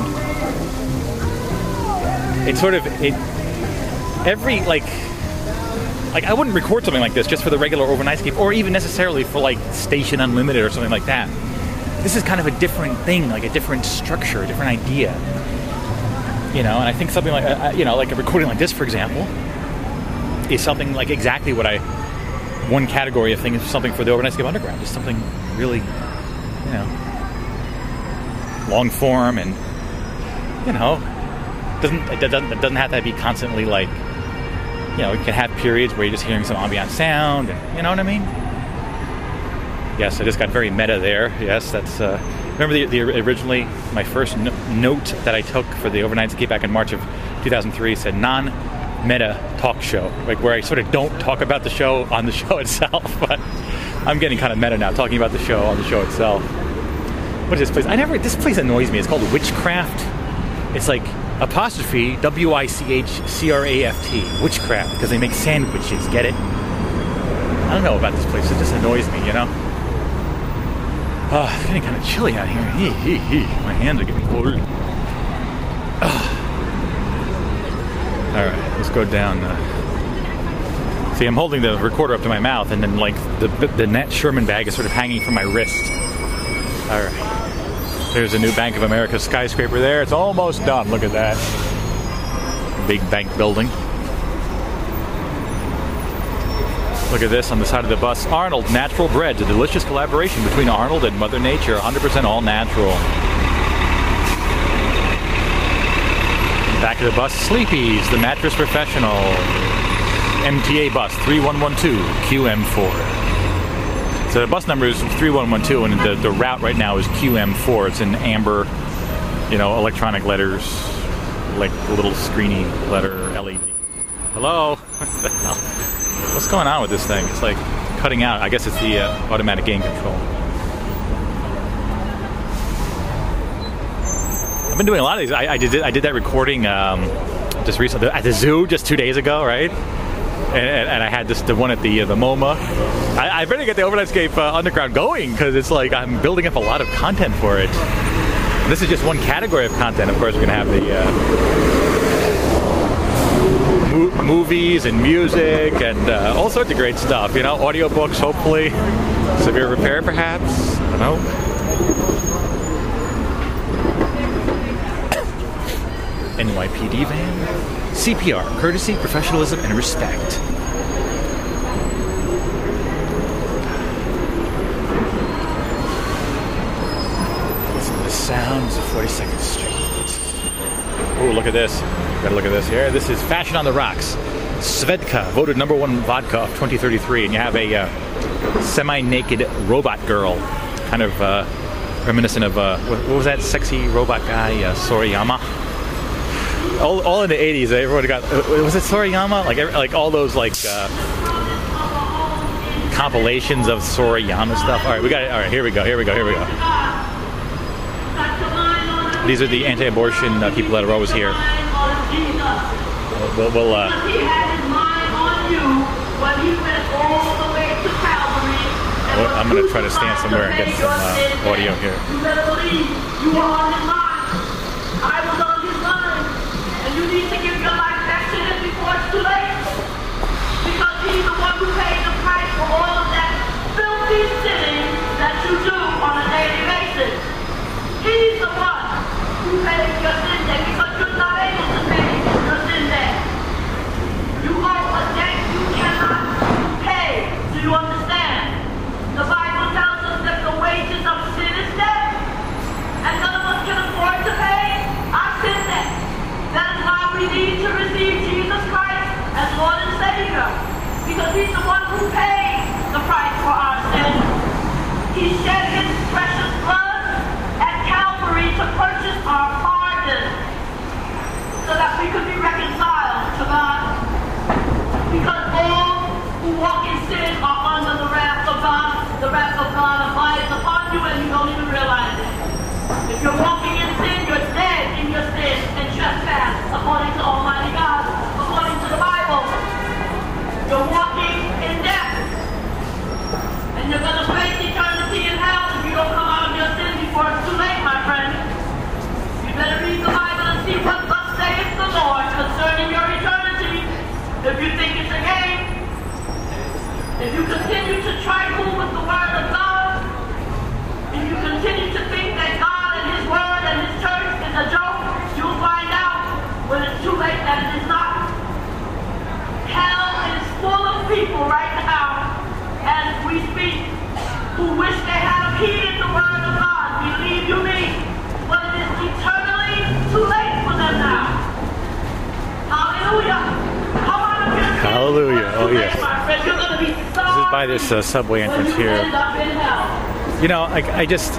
It's sort of it. Every like. Like, I wouldn't record something like this just for the regular Overnightscape, or even necessarily for, like, Station Unlimited or something like that. This is kind of a different thing, like a different structure, a different idea. You know, and I think something like, uh, you know, like a recording like this, for example, is something like exactly what I, one category of thing is something for the Overnightscape Underground. Just something really, you know, long form and, you know, doesn't it doesn't, it doesn't have to be constantly, like, you know, you can have periods where you're just hearing some ambient sound, and, you know what I mean? Yes, I just got very meta there. Yes, that's, uh, remember the, the originally, my first no- note that I took for the Overnightscape back in March of two thousand three said non-meta talk show, like where I sort of don't talk about the show on the show itself, but I'm getting kind of meta now, talking about the show on the show itself. What is this place? I never, this place annoys me. It's called Witchcraft. It's like, apostrophe W I C H C R A F T, Witchcraft, because they make sandwiches, get it? I don't know about this place, it just annoys me, you know? Oh, it's getting kind of chilly out here. Hee, hee, hee. My hands are getting cold. Oh. Alright, let's go down. Uh... See, I'm holding the recorder up to my mouth, and then, like, the, the Nat Sherman bag is sort of hanging from my wrist. Alright. There's a new Bank of America skyscraper there. It's almost done. Look at that. Big bank building. Look at this on the side of the bus. Arnold Natural Breads, a delicious collaboration between Arnold and Mother Nature. one hundred percent all natural. Back of the bus, Sleepy's, the mattress professional. M T A bus three one one two Q M four. So the bus number is three one one two, and the, the route right now is Q M four. It's in amber, you know, electronic letters, like a little screeny letter L E D. Hello? What the hell? What's going on with this thing? It's like cutting out. I guess it's the uh, automatic gain control. I've been doing a lot of these. I, I did I did that recording um, just recently at the zoo just two days ago, right? And, and I had this the one at the uh, the MoMA. I, I better get the Overnightscape uh, Underground going, because it's like I'm building up a lot of content for it. This is just one category of content. Of course, we're gonna have the uh, mo- movies and music and uh, all sorts of great stuff. You know, audiobooks, hopefully. Severe Repair, perhaps. I don't know. N Y P D van. C P R, courtesy, professionalism, and respect. Listen to the sounds of forty-second Street. Oh, look at this. Gotta look at this here. This is Fashion on the Rocks. Svedka, voted number one vodka of twenty thirty-three. And you have a uh, semi-naked robot girl. Kind of uh, reminiscent of, uh, what, what was that sexy robot guy, uh, Sorayama? All, all in the eighties, everyone got. Was it Sorayama? Like, every, like all those like uh, compilations of Sorayama stuff. All right, we got it. All right, here we go. Here we go. Here we go. These are the anti-abortion uh, people that are always here. We'll, we'll uh. Well, I'm gonna try to stand somewhere and get some uh, audio here. You need to give your life back to him before it's too late. Because he's the one who paid the price for all of that filthy sinning that you do on a daily basis. He's the one who paid your sin debt because you're not able to pay your sin debt. You owe a debt you cannot pay. Do you understand? The Bible tells us that the wages of sin is death. And none of us can afford to pay our sin debt. That is why we the wrath of God abides upon you and you don't even realize it. If you're walking in sin, you're dead in your sin and trespass, according to Almighty God, according to the Bible. You're walking in death. And you're going to face eternity in hell if you don't come out of your sin before it's too late, my friend. You better read the Bible and see what thus saith the Lord concerning your eternity. If you think it's a game, if you continue to trifle with the Word of God, if you continue to think that God and His Word and His church is a joke, you'll find out when it's too late that it is not. Hell is full of people right now, as we speak, who wish they had heeded the Word of God. Believe you me, but it is eternally too late for them now. Hallelujah. Come on up here. Hallelujah. Oh, yes. You're going to be This is by this uh, subway entrance here. You know, I, I just...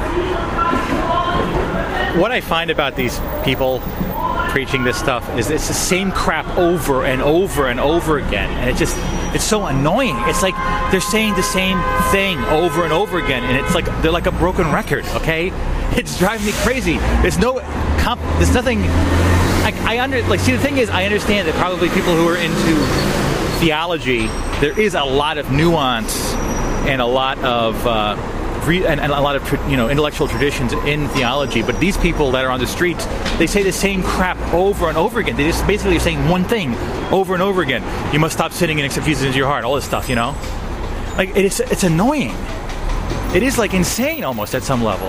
What I find about these people preaching this stuff is it's the same crap over and over and over again. And it just... It's so annoying. It's like they're saying the same thing over and over again. And it's like they're like a broken record, okay? It's driving me crazy. There's no... Comp- there's nothing... I, I under... Like, see, the thing is, I understand that probably people who are into theology, there is a lot of nuance and a lot of uh, re- and, and a lot of tra- you know intellectual traditions in theology. But these people that are on the streets, they say the same crap over and over again. They just basically are saying one thing over and over again. You must stop sinning and accept Jesus into your heart. All this stuff, you know. Like it's it's annoying. It is like insane almost at some level.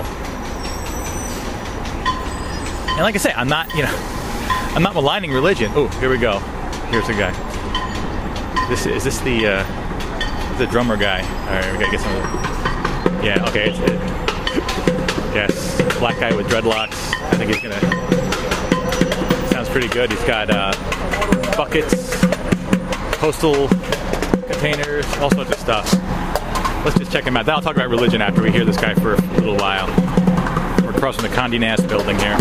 And like I say, I'm not you know I'm not maligning religion. Oh, here we go. Here's a guy. This is this the uh, the drummer guy? All right, we gotta get some of the... Yeah, okay. It's, it, yes, black guy with dreadlocks. I think he's gonna. Sounds pretty good. He's got uh, buckets, postal containers, all sorts of stuff. Let's just check him out. Then I'll talk about religion after we hear this guy for a little while. We're across from the Condé Nast building here.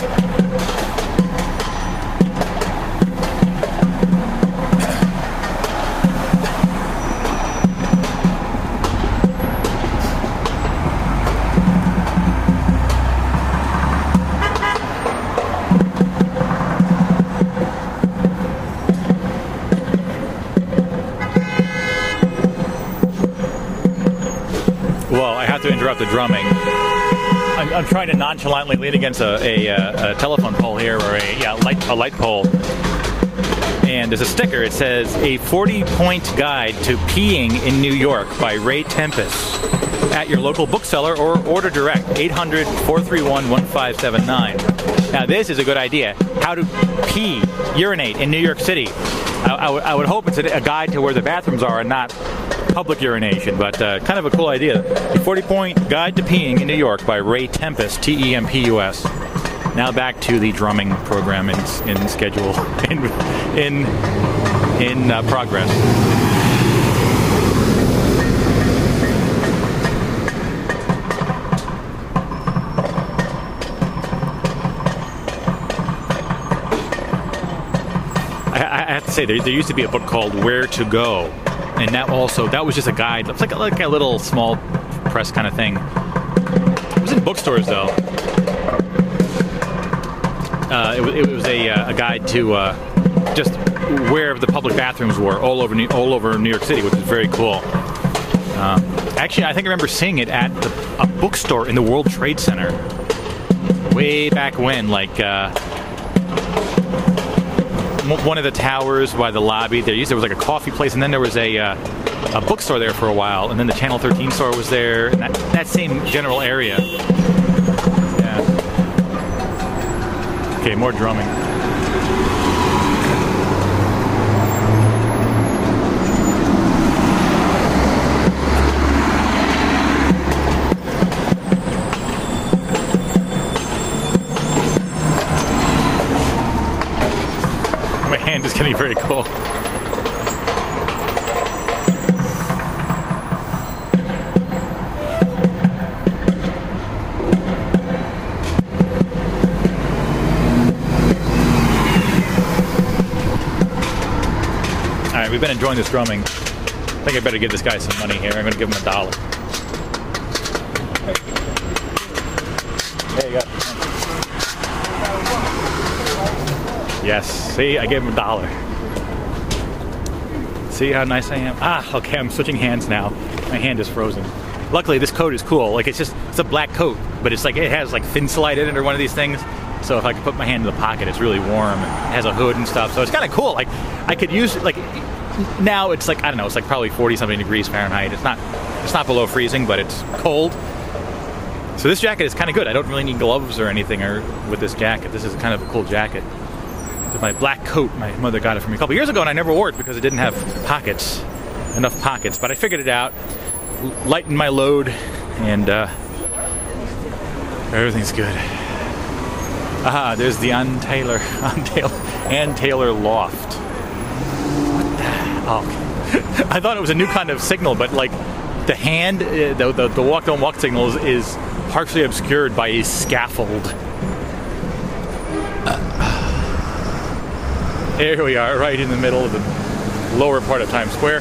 To interrupt the drumming. I'm, I'm trying to nonchalantly lean against a, a, a telephone pole here, or a yeah, light a light pole. And there's a sticker. It says a forty-point guide to peeing in New York by Ray Tempest at your local bookseller or order direct eight hundred, four three one, one five seven nine. Now this is a good idea. How to pee, urinate in New York City. I, I, w- I would hope it's a, a guide to where the bathrooms are and not public urination, but uh, kind of a cool idea. A forty-point guide to peeing in New York by Ray Tempest, T E M P U S. Now back to the drumming program in, in schedule, in in in uh, progress. I, I have to say, there, there used to be a book called Where to Go. And that also, that was just a guide. It's like a, like a little small press kind of thing. It was in bookstores, though. Uh, it, it was a, uh, a guide to uh, just where the public bathrooms were all over New, all over New York City, which is very cool. Uh, actually, I think I remember seeing it at the, a bookstore in the World Trade Center way back when, like... Uh, one of the towers by the lobby. There used there was like a coffee place, and then there was a uh, a bookstore there for a while, and then the Channel thirteen store was there, and that, that same general area. Yeah. Okay, more drumming. Is getting very cool. Alright, we've been enjoying this drumming. I think I better give this guy some money here. I'm going to give him a dollar. There you go. Yes. See, I gave him a dollar. See how nice I am? Ah, okay, I'm switching hands now. My hand is frozen. Luckily, this coat is cool. Like, it's just, it's a black coat, but it's like, it has like thin slide in it or one of these things. So if I could put my hand in the pocket, it's really warm. It has a hood and stuff. So it's kind of cool. Like, I could use, like, now it's like, I don't know, it's like probably forty something degrees Fahrenheit. It's not, it's not below freezing, but it's cold. So this jacket is kind of good. I don't really need gloves or anything or with this jacket. This is kind of a cool jacket. So my black coat, my mother got it for me a couple years ago, and I never wore it because it didn't have pockets, enough pockets. But I figured it out, lightened my load, and uh, everything's good. Aha, there's the Ann Taylor, Ann Taylor, Ann Taylor Loft. What the? Oh, I thought it was a new kind of signal, but like the hand, uh, the, the the walk don't walk signal is, is partially obscured by a scaffold. Here we are, right in the middle of the lower part of Times Square.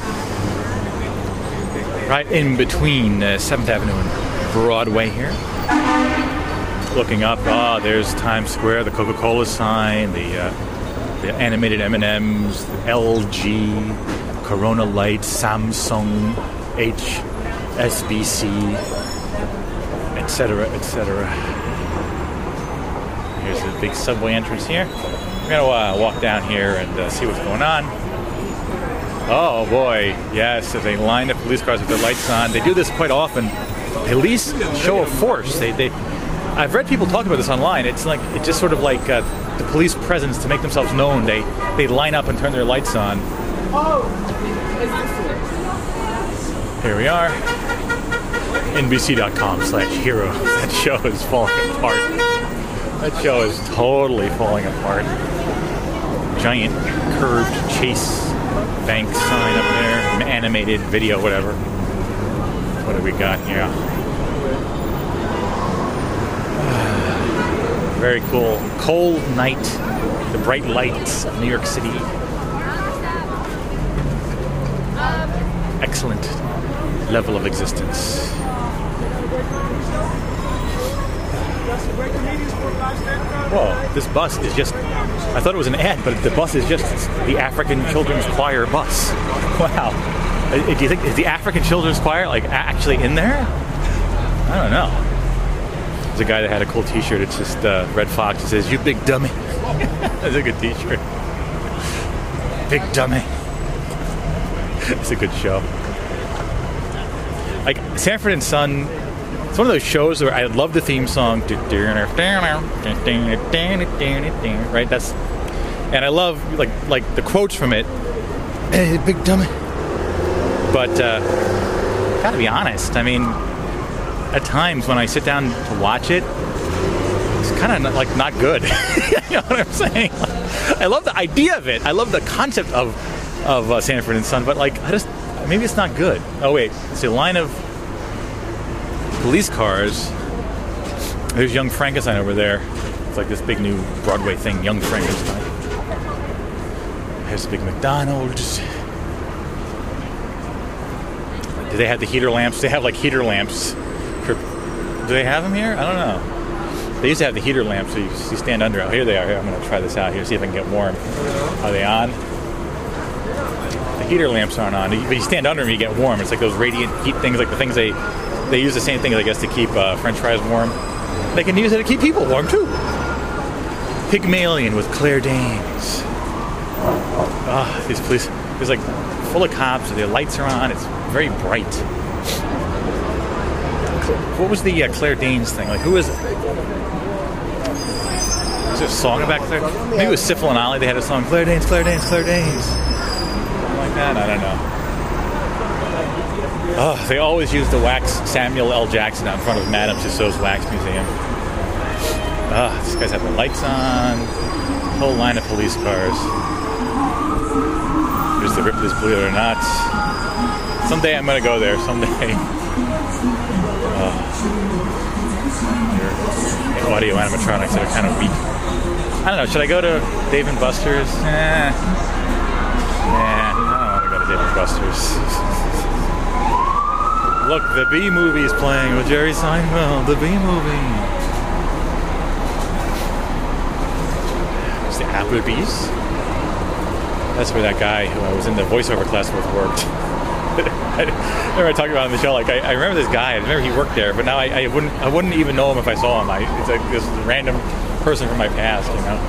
Right in between uh, seventh Avenue and Broadway here. Looking up, ah, there's Times Square, the Coca-Cola sign, the, uh, the animated M and M's, the L G, Corona Light, Samsung, H S B C, et cetera, et cetera. Here's the big subway entrance here. We're gonna uh, walk down here and uh, see what's going on. Oh boy, yes, there's a line of police cars with their lights on. They do this quite often. Police show of force. They, they, I've read people talk about this online. It's like it's just sort of like uh, the police presence to make themselves known. They they line up and turn their lights on. Here we are. N B C dot com slash hero. That show is falling apart. That show is totally falling apart. Giant curved Chase Bank sign up there, animated video, whatever. What do we got here? Very cool. Cold night, the bright lights of New York City. Excellent level of existence. Whoa, this bus is just, I thought it was an ad, but the bus is just the African Children's Choir bus. Wow. Uh, do you think, is the African Children's Choir like actually in there? I don't know. There's a guy that had a cool t-shirt, it's just uh, Red Fox, it says, "You big dummy." That's a good t-shirt. Big dummy. It's a good show. Like, Sanford and Son, it's one of those shows where I love the theme song, right? That's, and I love like like the quotes from it. Hey, big dummy. But uh, gotta be honest. I mean, at times when I sit down to watch it, it's kind of like not good. You know what I'm saying? Like, I love the idea of it. I love the concept of of uh, Sanford and Son, but like I just maybe it's not good. Oh wait, it's a line of police cars. There's Young Frankenstein over there. It's like this big new Broadway thing, Young Frankenstein. There's the big McDonald's. Do they have the heater lamps? They have like heater lamps. For, do they have them here? I don't know. They used to have the heater lamps, so you, you stand under it. Oh, here they are. Here, I'm going to try this out here, see if I can get warm. Are they on? The heater lamps aren't on, but you stand under them, you get warm. It's like those radiant heat things, like the things they they use the same thing, I guess, to keep uh, French fries warm. They can use it to keep people warm too. Pygmalion with Claire Danes. Ah, oh, these police, there's like full of cops. Their lights are on. It's very bright. What was the uh, Claire Danes thing? Like, who is it? Was there a song about Claire? Maybe it was Syphil and Ollie. They had a song, Claire Danes, Claire Danes, Claire Danes. Something like that. I don't know. Oh, they always use the wax Samuel L. Jackson out in front of Madame Tussauds Wax Museum. Ah, oh, these guys have the lights on. Whole line of police cars. Here's the Ripley's Believe It or Not. Someday I'm gonna go there. Someday. Oh. The audio animatronics that are kind of weak. I don't know. Should I go to Dave and Buster's? Eh. Nah, I don't want to go to Dave and Buster's. Look, the B movie is playing with Jerry Seinfeld. The B movie. Applebee's. That's where that guy who I was in the voiceover class with worked. I remember I talked about it on the show. Like I, I remember this guy. I remember he worked there, but now I, I wouldn't I wouldn't even know him if I saw him. I, it's like this random person from my past, you know.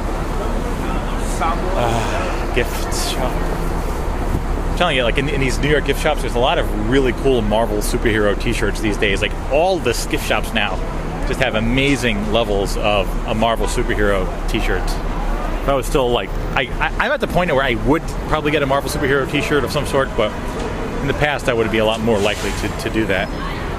Uh, gift shop. I'm telling you, like in, in these New York gift shops, there's a lot of really cool Marvel superhero T-shirts these days. Like all the gift shops now just have amazing levels of a Marvel superhero T-shirts. If I was still like, I, I, I'm at the point where I would probably get a Marvel superhero T-shirt of some sort, but in the past I would be a lot more likely to, to do that.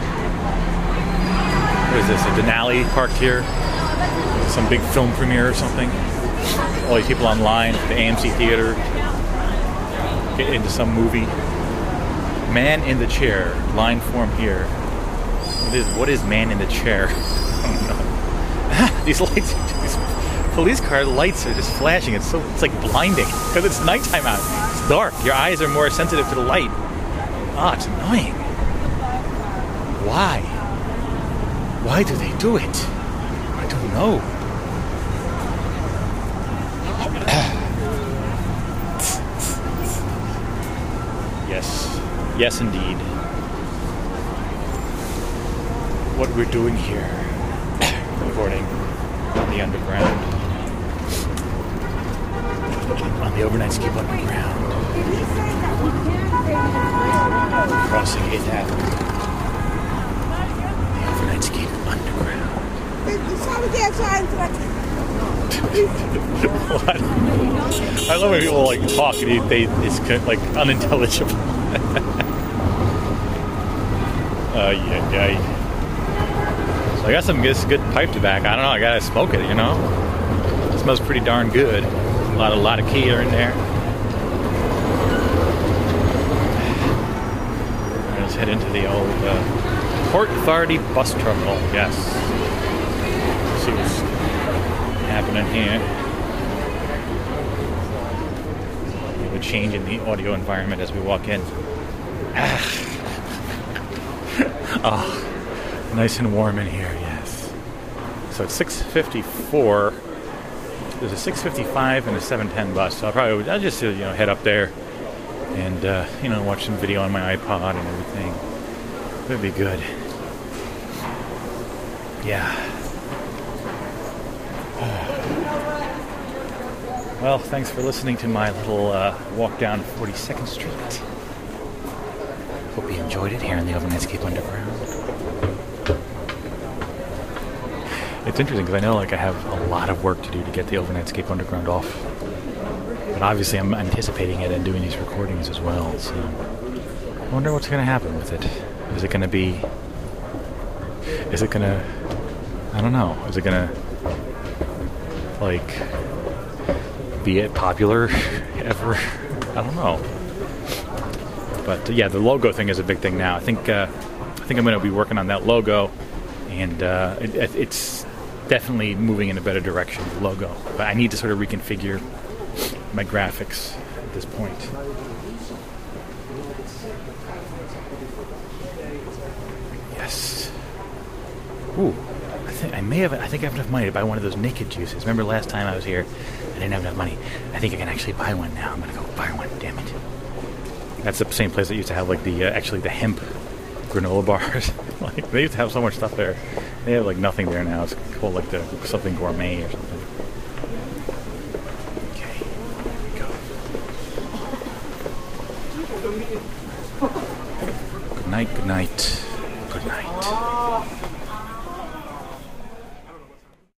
What is this, a Denali parked here? Some big film premiere or something? All these people online at the A M C theater, get into some movie. Man in the chair, line form here. What is, what is man in the chair? I don't know. These lights, these police car lights are just flashing. It's so it's like blinding because it's nighttime out. It's dark. Your eyes are more sensitive to the light. Ah, it's annoying. Why? Why do they do it? I don't know. Yes. Yes, indeed. What we're doing here. Recording on the underground. On the Overnightscape Underground. Crossing eighth Avenue. The Overnightscape Underground. What? I love when people like talk and they, it's like unintelligible. uh, yeah, yeah. So I got some good, good pipe tobacco. I don't know. I gotta smoke it. You know, it smells pretty darn good. A lot, a lot of Keter in there. Let's head into the old uh, Port Authority bus terminal. Yes. Let's see what's happening here. We have a change in the audio environment as we walk in. Oh, nice and warm in here. Yes. So it's six fifty-four. There's a six fifty-five and a seven ten bus. So I'll probably I'll just you know head up there and uh, you know watch some video on my iPod and everything. It'd be good. Yeah. Well, thanks for listening to my little uh, walk down forty-second Street. Hope you enjoyed it here in the Overnightscape Underground. It's interesting because I know like I have a lot of work to do to get the Overnightscape Underground off. But obviously I'm anticipating it and doing these recordings as well, so I wonder what's going to happen with it. Is it going to be... Is it going to... I don't know. Is it going to... Like... be it popular ever? I don't know. But uh, yeah, the logo thing is a big thing now. I think uh, I think I'm going to be working on that logo, and uh, it, it's definitely moving in a better direction. The logo, but I need to sort of reconfigure my graphics at this point. Yes. Ooh. I think I may have. I think I have enough money to buy one of those naked juices. Remember last time I was here, I didn't have enough money. I think I can actually buy one now. I'm gonna go buy one. Damn it! That's the same place that used to have like the uh, actually the hemp granola bars. Like they used to have so much stuff there. They have like nothing there now. It's called like the something gourmet or something. Okay, here we go. Good night. Good night. Good night.